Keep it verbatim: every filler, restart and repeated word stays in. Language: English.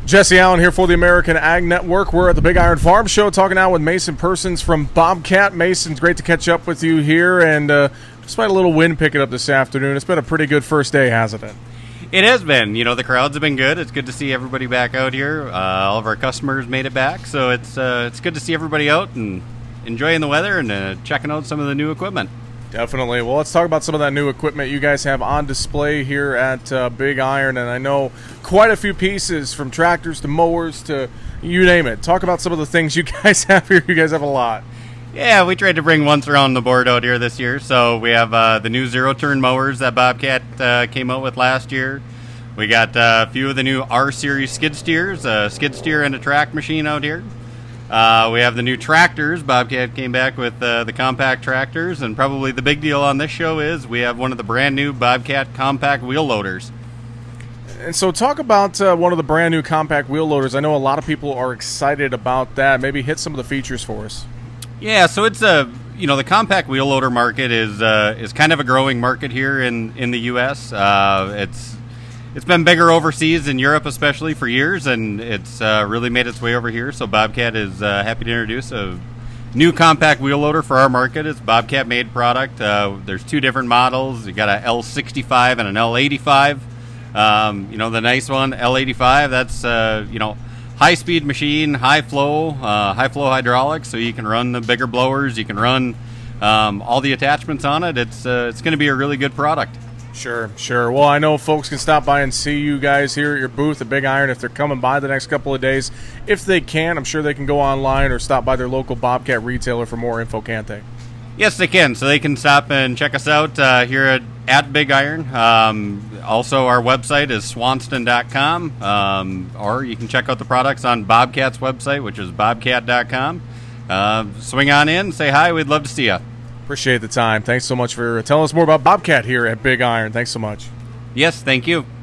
Jesse Allen here for the American Ag Network. We're at the Big Iron Farm Show talking out with Mason Persons from Bobcat. Mason, great to catch up with you here. And uh, despite a little wind picking up this afternoon, it's been a pretty good first day, hasn't it? It has been. You know, the crowds have been good. It's good to see everybody back out here. Uh, all of our customers made it back. So it's uh, it's good to see everybody out and enjoying the weather and uh, checking out some of the new equipment. Definitely. Well, let's talk about some of that new equipment you guys have on display here at uh, Big Iron. And I know quite a few pieces, from tractors to mowers to you name it. Talk about some of the things you guys have here. You guys have a lot. Yeah, we tried to bring once around the board out here this year. So we have uh, the new zero-turn mowers that Bobcat uh, came out with last year. We got uh, a few of the new R-Series skid steers, a skid steer and a track machine out here. Uh, we have the new tractors. Bobcat came back with uh, the compact tractors, and probably the big deal on this show is we have one of the brand new Bobcat compact wheel loaders. And so talk about uh, one of the brand new compact wheel loaders. I know a lot of people are excited about that. Maybe hit some of the features for us. Yeah, so it's a you know the compact wheel loader market is uh, is kind of a growing market here in in the U S. Uh, it's It's been bigger overseas, in Europe especially, for years, and it's uh, really made its way over here. So Bobcat is uh, happy to introduce a new compact wheel loader for our market. It's a Bobcat-made product. Uh, there's two different models. You got a L sixty-five and an L eighty-five. Um, you know, the nice one, L eighty-five, that's, uh, you know, high-speed machine, high-flow, uh, high-flow hydraulics, so you can run the bigger blowers. You can run um, all the attachments on it. It's, uh, it's going to be a really good product. Sure, sure. Well, I know folks can stop by and see you guys here at your booth at Big Iron if they're coming by the next couple of days. If they can, I'm sure they can go online or stop by their local Bobcat retailer for more info, can't they? Yes, they can. So they can stop and check us out uh, here at, at Big Iron. Um, also, our website is swanston dot com, um, or you can check out the products on Bobcat's website, which is bobcat dot com. Uh, swing on in, say hi. We'd love to see you. Appreciate the time. Thanks so much for telling us more about Bobcat here at Big Iron. Thanks so much. Yes, thank you.